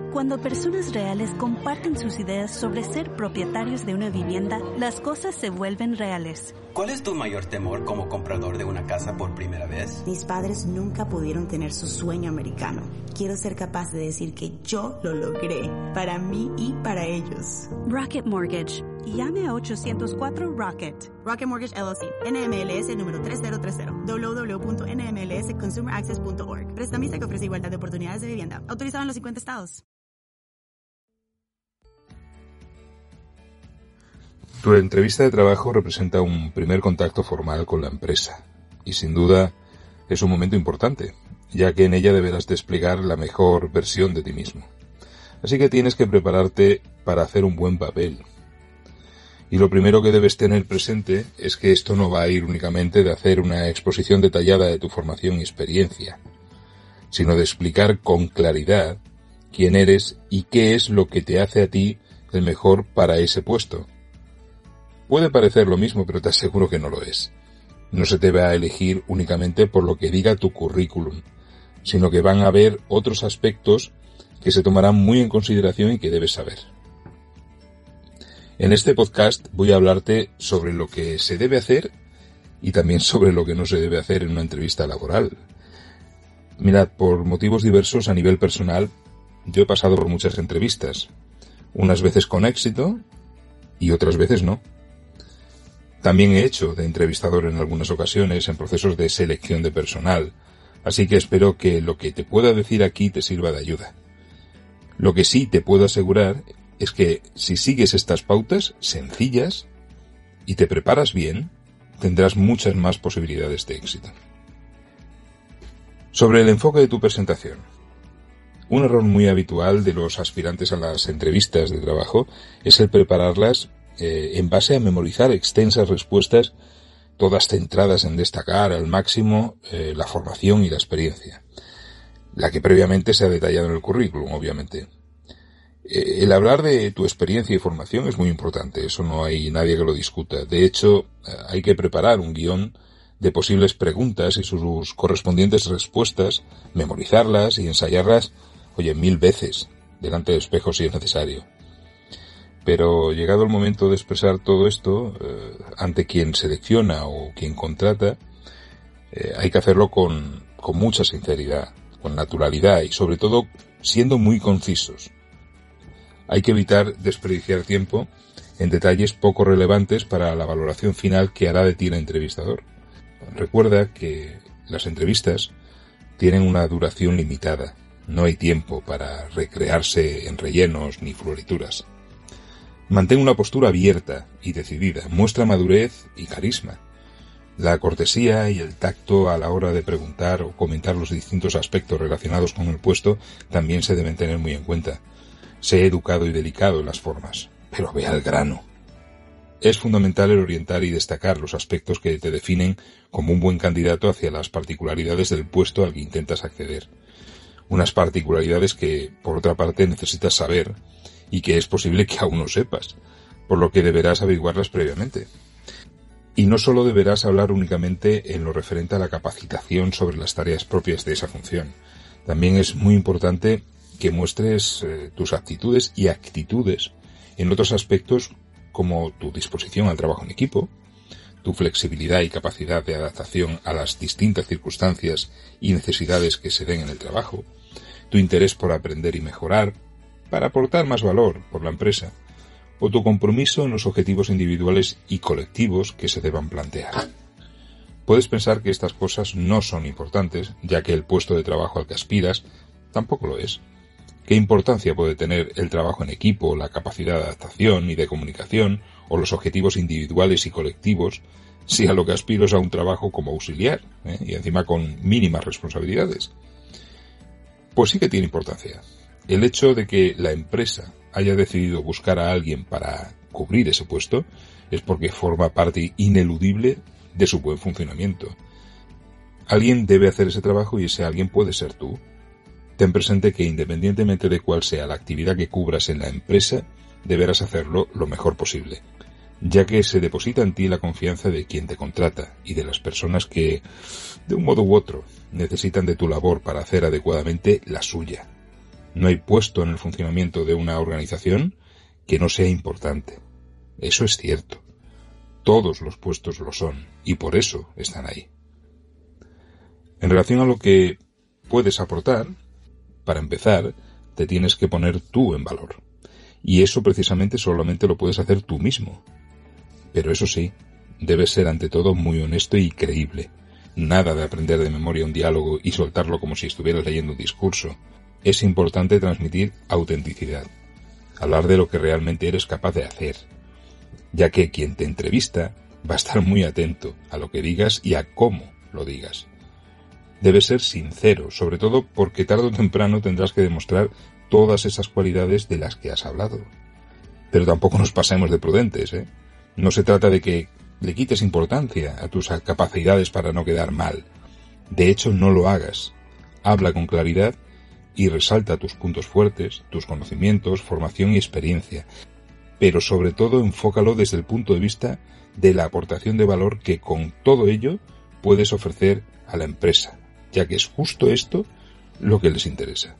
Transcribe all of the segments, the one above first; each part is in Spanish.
Cuando personas reales comparten sus ideas sobre ser propietarios de una vivienda, las cosas se vuelven reales. ¿Cuál es tu mayor temor como comprador de una casa por primera vez? Mis padres nunca pudieron tener su sueño americano. Quiero ser capaz de decir que yo lo logré, para mí y para ellos. Rocket Mortgage. Llame a 804-ROCKET. Rocket Mortgage LLC, NMLS número 3030, www.nmlsconsumeraccess.org. Prestamista que ofrece igualdad de oportunidades de vivienda. Autorizado en los 50 estados. Tu entrevista de trabajo representa un primer contacto formal con la empresa y sin duda es un momento importante, ya que en ella deberás desplegar la mejor versión de ti mismo. Así que tienes que prepararte para hacer un buen papel. Y lo primero que debes tener presente es que esto no va a ir únicamente de hacer una exposición detallada de tu formación y experiencia, sino de explicar con claridad quién eres y qué es lo que te hace a ti el mejor para ese puesto. Puede parecer lo mismo, pero te aseguro que no lo es. No se te va a elegir únicamente por lo que diga tu currículum, sino que van a haber otros aspectos que se tomarán muy en consideración y que debes saber. En este podcast voy a hablarte sobre lo que se debe hacer y también sobre lo que no se debe hacer en una entrevista laboral. Mirad, por motivos diversos a nivel personal, yo he pasado por muchas entrevistas, unas veces con éxito y otras veces no. También he hecho de entrevistador en algunas ocasiones en procesos de selección de personal, así que espero que lo que te pueda decir aquí te sirva de ayuda. Lo que sí te puedo asegurar es que si sigues estas pautas sencillas y te preparas bien, tendrás muchas más posibilidades de éxito. Sobre el enfoque de tu presentación. Un error muy habitual de los aspirantes a las entrevistas de trabajo es el prepararlas en base a memorizar extensas respuestas, todas centradas en destacar al máximo la formación y la experiencia, la que previamente se ha detallado en el currículum, obviamente. El hablar de tu experiencia y formación es muy importante, eso no hay nadie que lo discuta. De hecho, hay que preparar un guión de posibles preguntas y sus correspondientes respuestas, memorizarlas y ensayarlas, 1000 veces, delante del espejo si es necesario. Pero llegado el momento de expresar todo esto ante quien selecciona o quien contrata, hay que hacerlo con mucha sinceridad, con naturalidad y sobre todo siendo muy concisos. Hay que evitar desperdiciar tiempo en detalles poco relevantes para la valoración final que hará de ti el entrevistador. Recuerda que las entrevistas tienen una duración limitada. No hay tiempo para recrearse en rellenos ni florituras. Mantén una postura abierta y decidida, muestra madurez y carisma. La cortesía y el tacto a la hora de preguntar o comentar los distintos aspectos relacionados con el puesto también se deben tener muy en cuenta. Sé educado y delicado en las formas, pero ve al grano. Es fundamental el orientar y destacar los aspectos que te definen como un buen candidato hacia las particularidades del puesto al que intentas acceder. Unas particularidades que, por otra parte, necesitas saber y que es posible que aún no sepas, por lo que deberás averiguarlas previamente. Y no solo deberás hablar únicamente en lo referente a la capacitación sobre las tareas propias de esa función. También es muy importante que muestres tus aptitudes y actitudes en otros aspectos como tu disposición al trabajo en equipo, tu flexibilidad y capacidad de adaptación a las distintas circunstancias y necesidades que se den en el trabajo, tu interés por aprender y mejorar, para aportar más valor por la empresa, o tu compromiso en los objetivos individuales y colectivos que se deban plantear. Puedes pensar que estas cosas no son importantes, ya que el puesto de trabajo al que aspiras tampoco lo es. ¿Qué importancia puede tener el trabajo en equipo, la capacidad de adaptación y de comunicación, o los objetivos individuales y colectivos, si a lo que aspiro es a un trabajo como auxiliar, y encima con mínimas responsabilidades? Pues sí que tiene importancia. El hecho de que la empresa haya decidido buscar a alguien para cubrir ese puesto es porque forma parte ineludible de su buen funcionamiento. Alguien debe hacer ese trabajo y ese alguien puede ser tú. Ten presente que independientemente de cuál sea la actividad que cubras en la empresa, deberás hacerlo lo mejor posible, ya que se deposita en ti la confianza de quien te contrata y de las personas que, de un modo u otro, necesitan de tu labor para hacer adecuadamente la suya. No hay puesto en el funcionamiento de una organización que no sea importante. Eso es cierto. Todos los puestos lo son, y por eso están ahí. En relación a lo que puedes aportar, para empezar, te tienes que poner tú en valor. Y eso precisamente solamente lo puedes hacer tú mismo. Pero eso sí, debes ser ante todo muy honesto y creíble. Nada de aprender de memoria un diálogo y soltarlo como si estuvieras leyendo un discurso. Es importante transmitir autenticidad. Hablar de lo que realmente eres capaz de hacer. Ya que quien te entrevista va a estar muy atento a lo que digas y a cómo lo digas. Debes ser sincero, sobre todo porque tarde o temprano tendrás que demostrar todas esas cualidades de las que has hablado. Pero tampoco nos pasemos de prudentes, ¿eh? No se trata de que le quites importancia a tus capacidades para no quedar mal. De hecho, no lo hagas. Habla con claridad y resalta tus puntos fuertes, tus conocimientos, formación y experiencia. Pero sobre todo enfócalo desde el punto de vista de la aportación de valor que con todo ello puedes ofrecer a la empresa, ya que es justo esto lo que les interesa.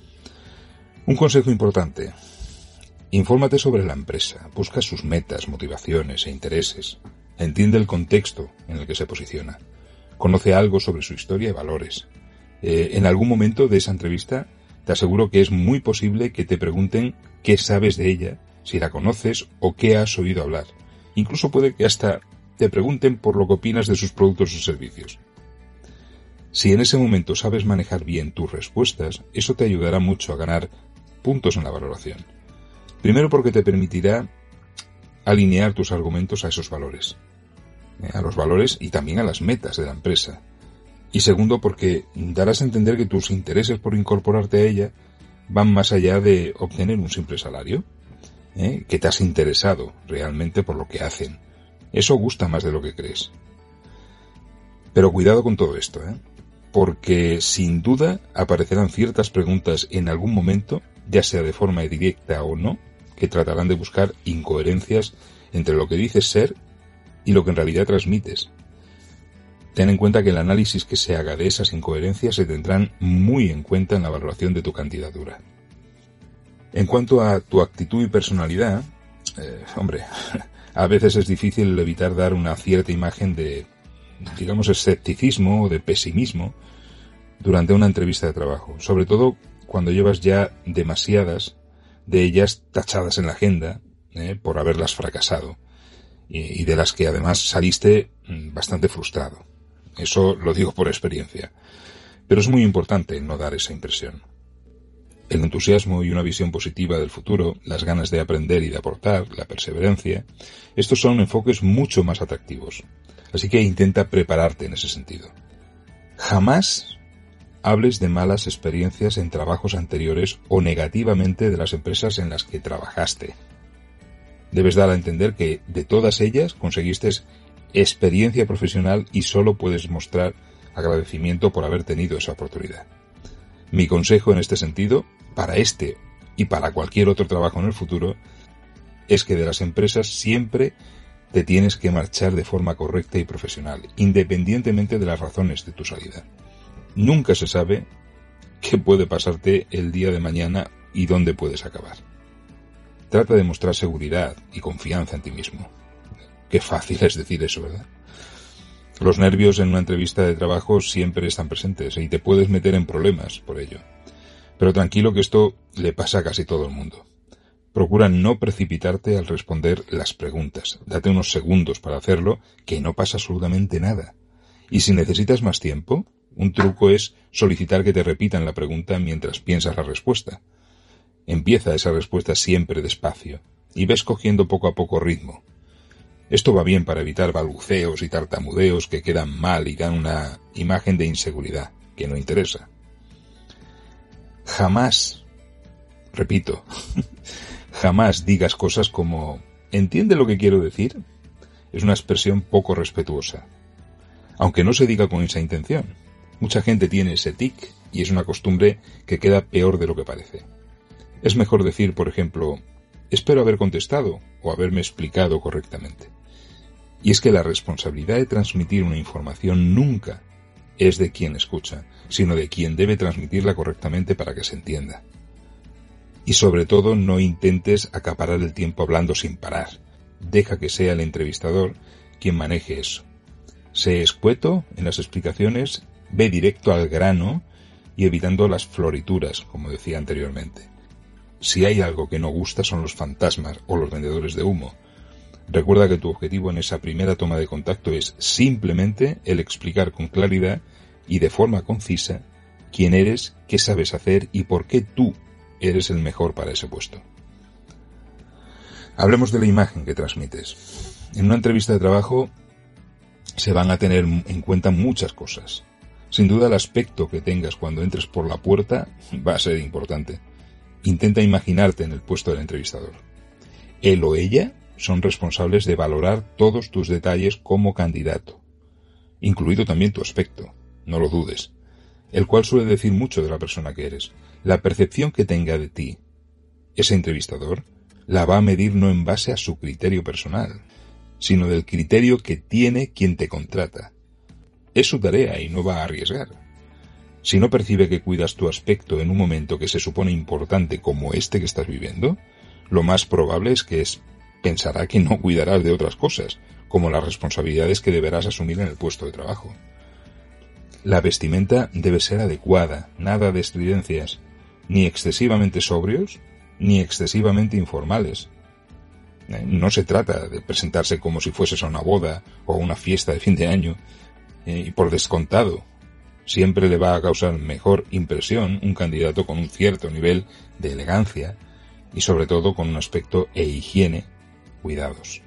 Un consejo importante. Infórmate sobre la empresa, busca sus metas, motivaciones e intereses, entiende el contexto en el que se posiciona, conoce algo sobre su historia y valores. En algún momento de esa entrevista te aseguro que es muy posible que te pregunten qué sabes de ella, si la conoces o qué has oído hablar. Incluso puede que hasta te pregunten por lo que opinas de sus productos o servicios. Si en ese momento sabes manejar bien tus respuestas, eso te ayudará mucho a ganar puntos en la valoración. Primero porque te permitirá alinear tus argumentos a esos valores, a los valores y también a las metas de la empresa. Y segundo porque darás a entender que tus intereses por incorporarte a ella van más allá de obtener un simple salario, que te has interesado realmente por lo que hacen. Eso gusta más de lo que crees. Pero cuidado con todo esto, porque sin duda aparecerán ciertas preguntas en algún momento, ya sea de forma directa o no, que tratarán de buscar incoherencias entre lo que dices ser y lo que en realidad transmites. Ten en cuenta que el análisis que se haga de esas incoherencias se tendrán muy en cuenta en la valoración de tu candidatura. En cuanto a tu actitud y personalidad, a veces es difícil evitar dar una cierta imagen de, digamos, escepticismo o de pesimismo durante una entrevista de trabajo, sobre todo cuando llevas ya demasiadas de ellas tachadas en la agenda por haberlas fracasado y de las que además saliste bastante frustrado. Eso lo digo por experiencia. Pero es muy importante no dar esa impresión. El entusiasmo y una visión positiva del futuro, las ganas de aprender y de aportar, la perseverancia, estos son enfoques mucho más atractivos. Así que intenta prepararte en ese sentido. Jamás hables de malas experiencias en trabajos anteriores o negativamente de las empresas en las que trabajaste. Debes dar a entender que de todas ellas conseguiste experiencia profesional y solo puedes mostrar agradecimiento por haber tenido esa oportunidad. Mi consejo en este sentido, para este y para cualquier otro trabajo en el futuro, es que de las empresas siempre te tienes que marchar de forma correcta y profesional, independientemente de las razones de tu salida. Nunca se sabe qué puede pasarte el día de mañana y dónde puedes acabar. Trata de mostrar seguridad y confianza en ti mismo. Qué fácil es decir eso, ¿verdad? Los nervios en una entrevista de trabajo siempre están presentes y te puedes meter en problemas por ello. Pero tranquilo que esto le pasa a casi todo el mundo. Procura no precipitarte al responder las preguntas. Date unos segundos para hacerlo, que no pasa absolutamente nada. Y si necesitas más tiempo, un truco es solicitar que te repitan la pregunta mientras piensas la respuesta. Empieza esa respuesta siempre despacio y ves cogiendo poco a poco ritmo. Esto va bien para evitar balbuceos y tartamudeos que quedan mal y dan una imagen de inseguridad que no interesa. Jamás, repito, jamás digas cosas como ¿entiende lo que quiero decir? Es una expresión poco respetuosa, aunque no se diga con esa intención. Mucha gente tiene ese tic y es una costumbre que queda peor de lo que parece. Es mejor decir, por ejemplo, espero haber contestado o haberme explicado correctamente. Y es que la responsabilidad de transmitir una información nunca es de quien escucha, sino de quien debe transmitirla correctamente para que se entienda. Y sobre todo, no intentes acaparar el tiempo hablando sin parar. Deja que sea el entrevistador quien maneje eso. Sé escueto en las explicaciones, ve directo al grano y evitando las florituras, como decía anteriormente. Si hay algo que no gusta son los fantasmas o los vendedores de humo. Recuerda que tu objetivo en esa primera toma de contacto es simplemente el explicar con claridad y de forma concisa quién eres, qué sabes hacer y por qué tú eres el mejor para ese puesto. Hablemos de la imagen que transmites. En una entrevista de trabajo se van a tener en cuenta muchas cosas. Sin duda el aspecto que tengas cuando entres por la puerta va a ser importante. Intenta imaginarte en el puesto del entrevistador. Él o ella son responsables de valorar todos tus detalles como candidato, incluido también tu aspecto, no lo dudes, el cual suele decir mucho de la persona que eres. La percepción que tenga de ti ese entrevistador la va a medir no en base a su criterio personal, sino del criterio que tiene quien te contrata. Es su tarea y no va a arriesgar. Si no percibe que cuidas tu aspecto en un momento que se supone importante como este que estás viviendo, lo más probable es que pensará que no cuidarás de otras cosas, como las responsabilidades que deberás asumir en el puesto de trabajo. La vestimenta debe ser adecuada, nada de estridencias, ni excesivamente sobrios, ni excesivamente informales. No se trata de presentarse como si fueses a una boda o a una fiesta de fin de año, y por descontado, siempre le va a causar mejor impresión un candidato con un cierto nivel de elegancia y sobre todo con un aspecto e higiene cuidados.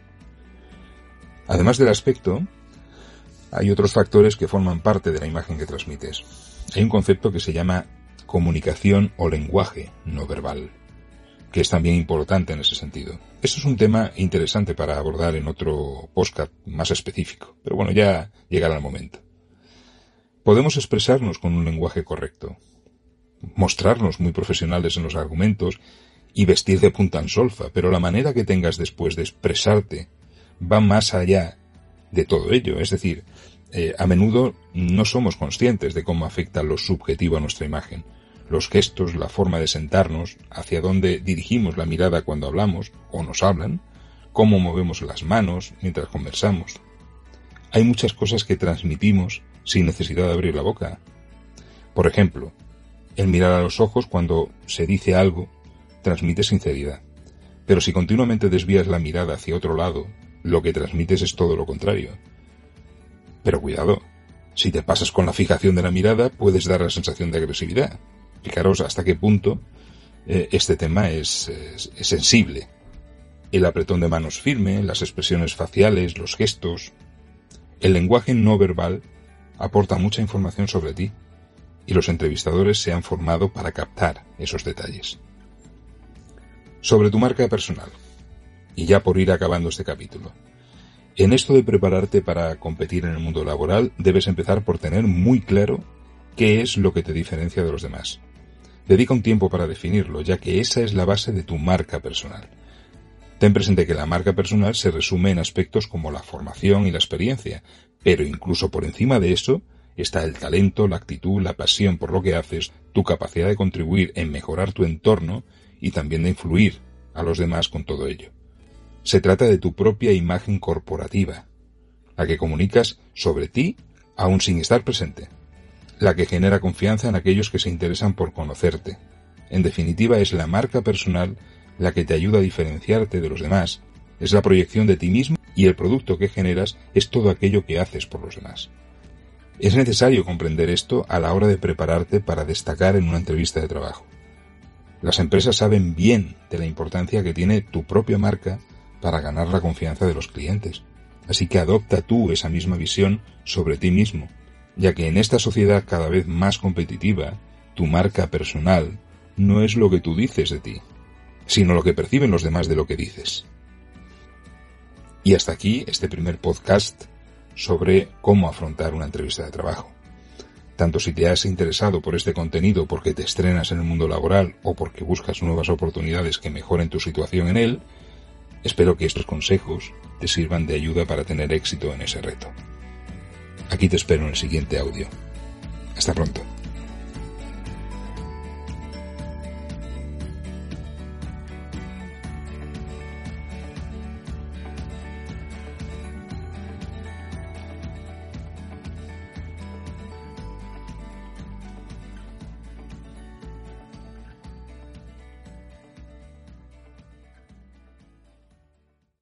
Además del aspecto, hay otros factores que forman parte de la imagen que transmites. Hay un concepto que se llama comunicación o lenguaje no verbal, que es también importante en ese sentido. Esto es un tema interesante para abordar en otro podcast más específico, pero bueno, ya llegará el momento. Podemos expresarnos con un lenguaje correcto, mostrarnos muy profesionales en los argumentos y vestir de punta en solfa, pero la manera que tengas después de expresarte va más allá de todo ello. Es decir, a menudo no somos conscientes de cómo afecta lo subjetivo a nuestra imagen. Los gestos, la forma de sentarnos, hacia dónde dirigimos la mirada cuando hablamos o nos hablan, cómo movemos las manos mientras conversamos. Hay muchas cosas que transmitimos sin necesidad de abrir la boca. Por ejemplo, el mirar a los ojos cuando se dice algo transmite sinceridad, pero si continuamente desvías la mirada hacia otro lado, lo que transmites es todo lo contrario. Pero cuidado, si te pasas con la fijación de la mirada puedes dar la sensación de agresividad. Fijaros hasta qué punto este tema es sensible. El apretón de manos firme, las expresiones faciales, los gestos. El lenguaje no verbal aporta mucha información sobre ti y los entrevistadores se han formado para captar esos detalles. Sobre tu marca personal, y ya por ir acabando este capítulo. En esto de prepararte para competir en el mundo laboral, debes empezar por tener muy claro qué es lo que te diferencia de los demás. Dedica un tiempo para definirlo, ya que esa es la base de tu marca personal. Ten presente que la marca personal se resume en aspectos como la formación y la experiencia, pero incluso por encima de eso está el talento, la actitud, la pasión por lo que haces, tu capacidad de contribuir en mejorar tu entorno y también de influir a los demás con todo ello. Se trata de tu propia imagen corporativa, la que comunicas sobre ti aún sin estar presente, la que genera confianza en aquellos que se interesan por conocerte. En definitiva, es la marca personal la que te ayuda a diferenciarte de los demás, es la proyección de ti mismo y el producto que generas es todo aquello que haces por los demás. Es necesario comprender esto a la hora de prepararte para destacar en una entrevista de trabajo. Las empresas saben bien de la importancia que tiene tu propia marca para ganar la confianza de los clientes. Así que adopta tú esa misma visión sobre ti mismo, ya que en esta sociedad cada vez más competitiva, tu marca personal no es lo que tú dices de ti, sino lo que perciben los demás de lo que dices. Y hasta aquí este primer podcast sobre cómo afrontar una entrevista de trabajo. Tanto si te has interesado por este contenido porque te estrenas en el mundo laboral o porque buscas nuevas oportunidades que mejoren tu situación en él, espero que estos consejos te sirvan de ayuda para tener éxito en ese reto. Aquí te espero en el siguiente audio. Hasta pronto.